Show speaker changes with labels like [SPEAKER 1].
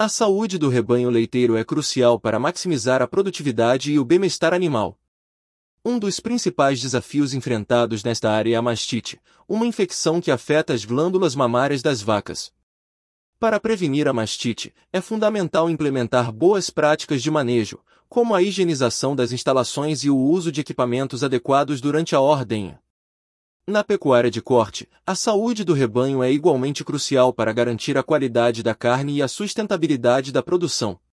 [SPEAKER 1] A saúde do rebanho leiteiro é crucial para maximizar a produtividade e o bem-estar animal. Um dos principais desafios enfrentados nesta área é a mastite, uma infecção que afeta as glândulas mamárias das vacas. Para prevenir a mastite, é fundamental implementar boas práticas de manejo, como a higienização das instalações e o uso de equipamentos adequados durante a ordenha. Na pecuária de corte, a saúde do rebanho é igualmente crucial para garantir a qualidade da carne e a sustentabilidade da produção.